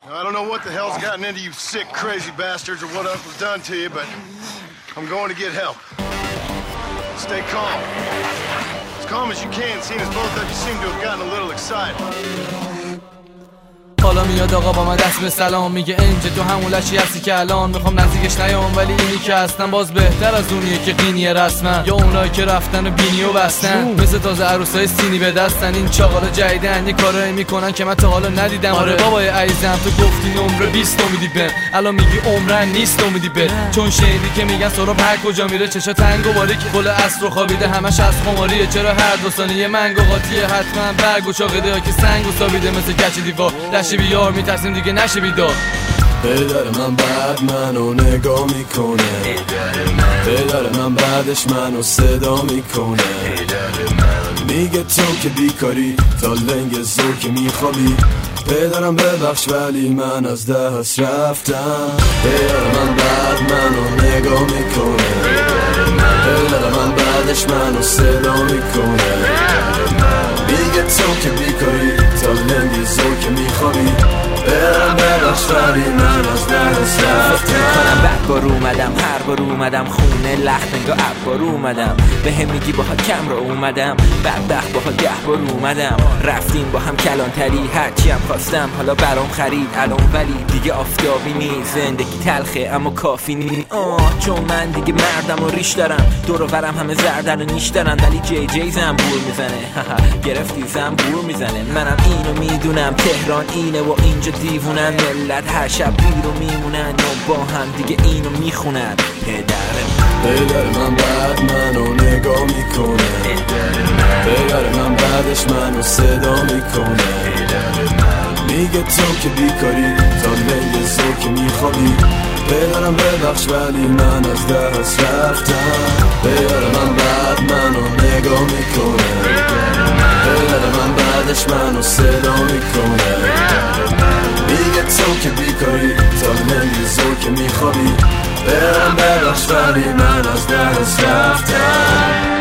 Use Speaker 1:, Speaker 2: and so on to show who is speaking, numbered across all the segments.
Speaker 1: I don't know what the hell's gotten into you sick, crazy bastards or what else was done to you, but I'm going to get help. Stay calm. As calm as you can, seeing as both of you seem to have gotten a little excited.
Speaker 2: حالا میاد آقا با من دست به سلام میگه انجه تو همون لشی هستی که الان میخوام نزدیکش نیام، ولی اینی که هستن باز بهتر از اونیه که قینیه رسما، یا اونایی که رفتن و بینی و بستن مثل تازه عروسای سینی به دستن. این چاقالا جدیدن یه کارایی میکنن که من تا حالا ندیدم. آره بابای عزیزم تو گفتی نمره 20 میدی بهم، الان میگی عمرن نیست میدی به، چون شنیدی که میگن سراب هر کجا میره چشا تنگ و باریک گل اصل خوابیده همش از خماریه. چرا هر دو ثانیه منگو قاطیه حتما برگ و چاقیده که سنگ و سابیده مثل کچ دیوار بیار میترسیم دیگه نشه بیدار.
Speaker 3: پدر من بعد منو نگاه میکنه، پدر من بعدش منو صدا میکنه، میگه تو که بیکاری تا لنگ زور که میخوابی. پدرم ببخش ولی من از دست رفتم. پدر من بعد منو نگاه میکنه، پدر من بعدش منو صدا میکنه، میگه تو که بیکاری تا لنگ زور که میخوابی. برم ببخش ولی من از دست رفتم.
Speaker 4: بعد بار اومدم هر بار اومدم خونه لخت انگاه بار اومدم به هم میگی باها کم را اومدم بدبخت باها 10 بار اومدم رفتیم با هم کلانتری هرچی هم خواستم حالا برام خرید الان ولی دیگه آفتابی نیست زندگی تلخه اما کافی نیست چون من دیگه مردم و ریش دارم دور و برم همه زردن و نیش دارن ولی جی جی زنبور میزنه گرفتی زنبور میزنه منم اینو میدونم تهران اینه و اینجا دیوونن ملت هر شب بیرو میمونن و با هم دیگه اینو میخونن
Speaker 3: پدر من بعد منو نگاه میکنه پدر من بعدش منو صدا میکنه میگه تو که بیکاری تا لیل زور که میخوابی پدرم ببخش ولی من از دست رفتم پدر من بعد منو نگاه میکنه پدر من بعدش منو صدا میکنه میگه تو که بیکاری تا لیل زور که میخوابی برم ببخش ولی من از دست رفتم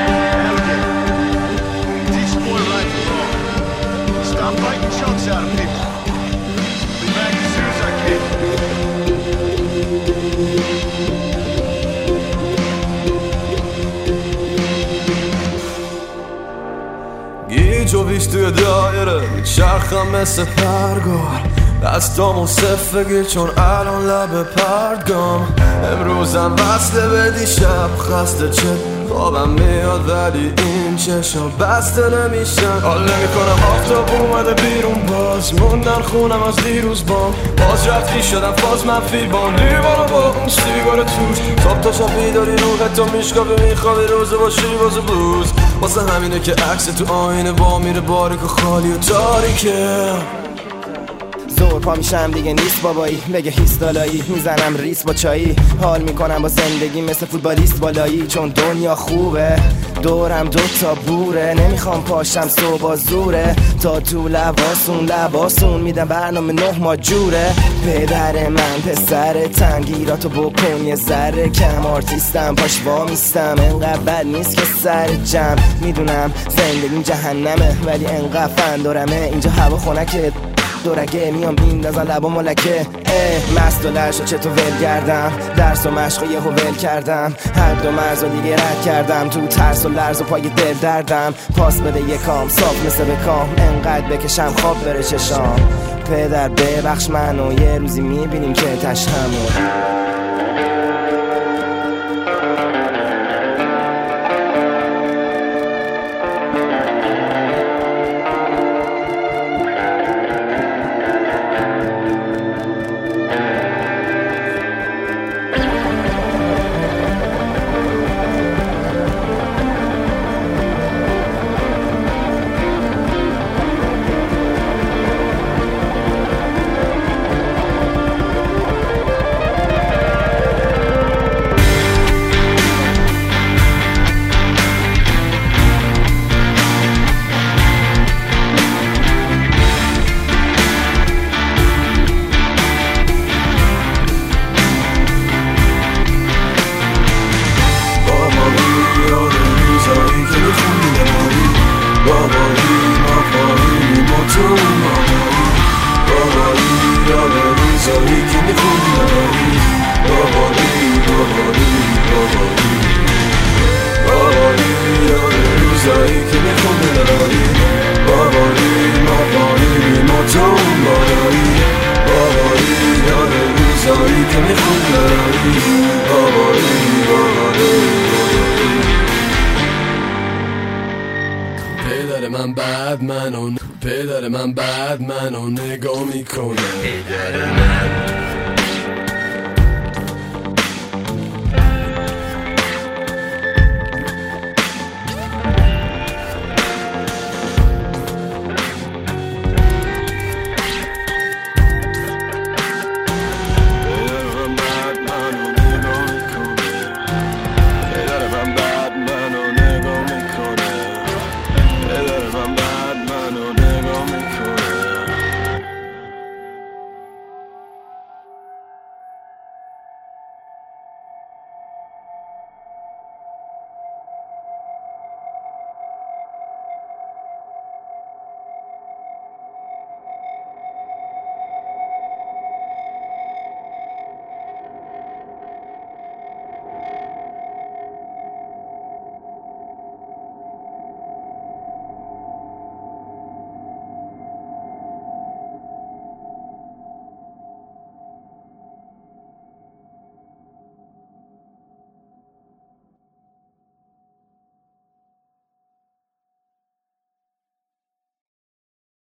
Speaker 3: گیج و بیش توی دایره میچرخم مثل پرگار دستامو صفگی چون الان لب پرگام امروزم وصله به دیشب خسته چه خوابم میاد ولی این چشم بسته نمیشن حال نمیکنم آفتاب اومده بیرون باز موندن خونم از دیروز باز رفتی شدم فاز منفی بام دیوانو با اون سیگار توش صبح تا شب بیداری روحت تو میشکافی میخوابی روزه باشی باز بوز واسه همینه که عکس تو آینه با میره باریک و خالی و تاریکه
Speaker 5: زور پا میشم دیگه نیست بابایی بگه هیستالایی میزنم ریس با چایی حال میکنم با زندگی مثل فوتبالیست بالایی چون دنیا خوبه دورم 2 تا بوره نمیخوام پاشم صبح زوره تا تو لباسون میدم برنامه 9 ماه جوره پدر من پسر تنگیراتو بکن یه ذره کم آرتیستم پاش وامیستم انقدر بد نیست که سر جمع میدونم زندگیم جهنمه ولی انقدر فندارمه اینجا هوا خنکه دورگه میام بیندازن لبا ملکه مست و لرشو چطور ول کردم درس و مشق و یهو ول کردم هر دو مرز و دیگه رد کردم تو ترس و لرز و پای دل دردم پاس بده یکام صاف مثل بکام انقدر بکشم خواب بره چشام پدر ببخش منو یه روزی میبینیم که تشهمو
Speaker 3: دلاری که میخوندی دلاری بابایی یاد روزایی که میخوندی دلاری بابایی ما جون بالایی یاد روزایی که میخوندی دلاری پدر من بعد منو نگاه میکنه